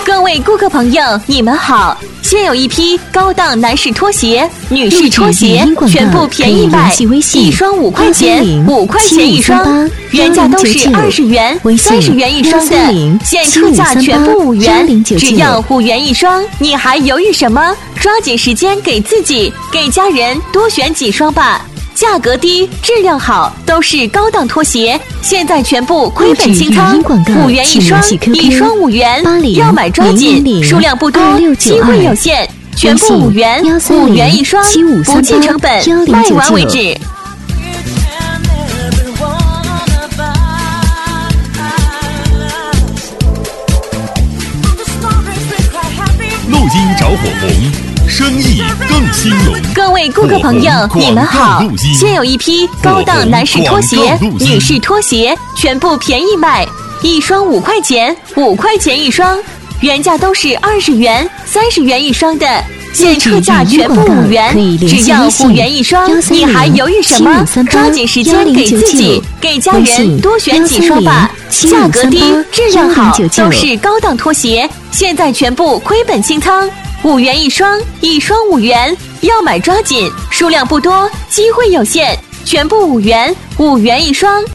各位顾客朋友，你们好！现有一批高档男士拖鞋、女士拖鞋，全部便宜卖，一双5块钱，5块钱一双，原价都是20元、30元一双的，现特价全部5元，只要5元一双，你还犹豫什么？抓紧时间给自己、给家人多选几双吧。价格低，质量好，都是高档拖鞋，现在全部亏本清仓，5元一双，一双5元，要买抓紧，数量不多，机会有限，全部5元，5元一双，不计成本，卖完为止。 录音着火红，生意更兴隆。 各位顾客朋友，你们好！现有一批高档男士拖鞋、女士拖鞋，全部便宜卖，一双5块钱，5块钱一双，原价都是20元、30元一双的，现特价全部5元，只要5元一双，你还犹豫什么？抓紧时间给自己、给家人多选几双吧。价格低，质量好，都是高档拖鞋，现在全部亏本清仓，5元一双，一双5元，要买抓紧，数量不多，机会有限，全部5元，5元一双。